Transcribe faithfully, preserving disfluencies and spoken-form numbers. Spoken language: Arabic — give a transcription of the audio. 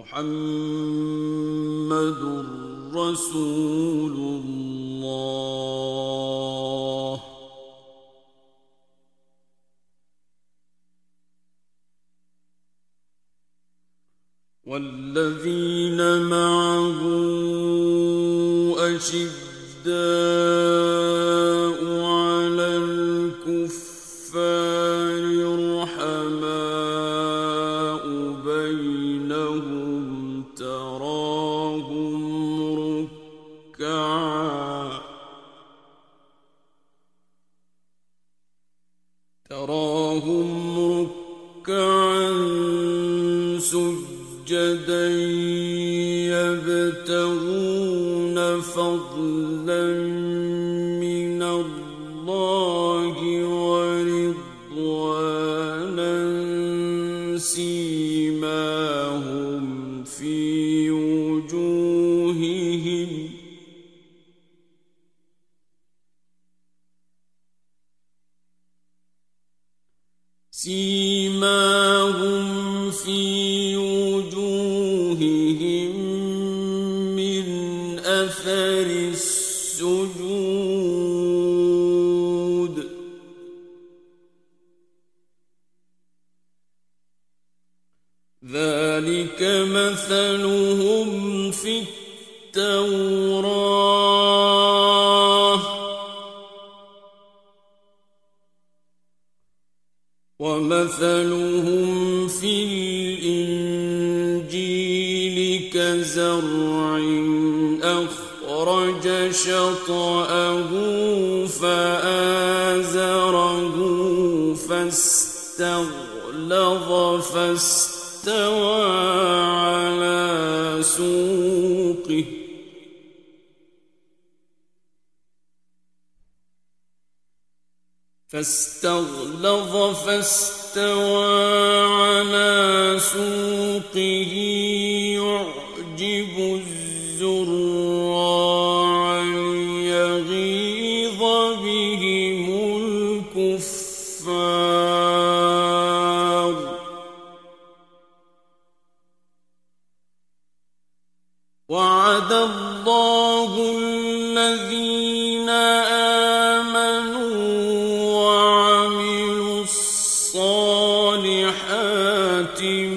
محمد رسول الله. والذين معه أشداء على الكفار رحماء بينهم تراهم ركعا تراهم ركعا سجدا يبتغون فضلا من الله ورضوانا سيماهم في وجوههم سيماهم في وجوههم من أثر السجود ذلك مثلهم في التوراة ومثلهم في الإنجيل كزرع أخرج شطأه فآزره فاستغلظ فاستوى على سوقه فاستغلظ فاستوى على سوقه يعجب الزراع ليغيظ بهم الكفار وعد الله الذين آمنوا الصالحات